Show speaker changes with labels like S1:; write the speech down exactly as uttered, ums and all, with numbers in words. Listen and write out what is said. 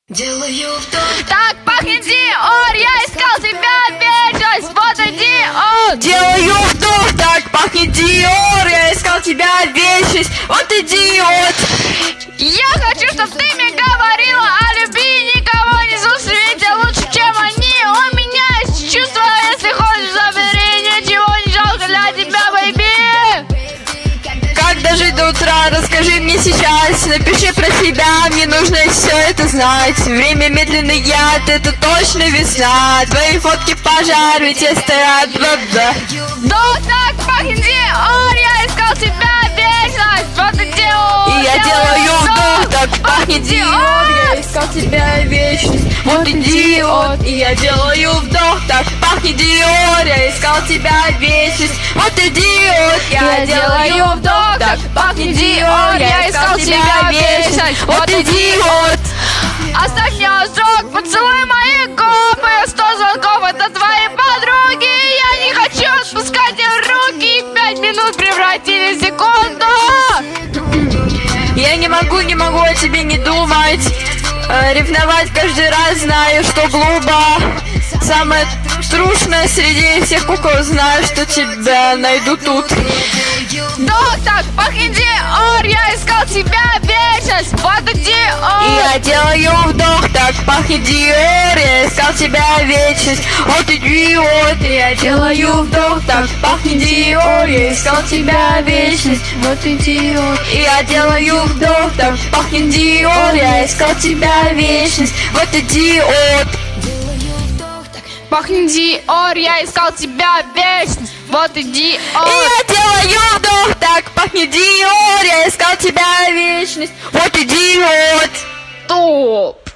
S1: Делаю вдох.
S2: Так пахнет Диор, я искал тебя вечность, вот и Диор.
S1: Делаю вдох, так пахнет Диор, я искал тебя вечность, вот идиот.
S2: Я хочу, чтобы ты мне говорила о любви, никого не в свете лучше, чем они. У меня есть чувство, если хочешь, забери, ничего не жалко для тебя, бэйби.
S1: Как дожить до утра, расскажи мне сейчас, напиши про себя, мне нужно все это знать. Время медленный яд, это точно весна, твои фотки пожар, ведь я стоят, бла-бла.
S2: Да, так пахнет Диор, я искал тебя вечность, вот и Диор.
S1: И я делаю вдох, так пахнет Диор, я искал тебя вечность, вот идиот. И я делаю вдох, так пахнет Диор, я искал тебя вечность, вот идиот.
S2: Я делаю вдох, так пахнет Диор, я искал тебя вечность, вот идиот. Оставь мне ожог, поцелуй мои губы, сто звонков, это твои подруги. Я не хочу отпускать их руки, пять минут превратились в секунду.
S1: Я не могу, не могу о тебе не думать, э, ревновать каждый раз, знаю, что глупо. Самое трушное среди всех кукол, знаю, что тебя найду тут.
S2: Вдох, так пахнет Диор, я искал тебя вечность, вот и Диор.
S1: И я делаю вдох, так пахнет Диор, я искал тебя вечность, вот идиот. И я делаю вдох, так пахнет Диор, я искал тебя вечность, вот идиот. И я делаю вдох, так пахнет Диор, я искал тебя вечность, вот идиот.
S2: Пахнет Диор, я искал тебя вечность, вот и Диор.
S1: И я делаю вдох, так пахнет Диор, я искал тебя вечность, вот идиот.
S2: Топ.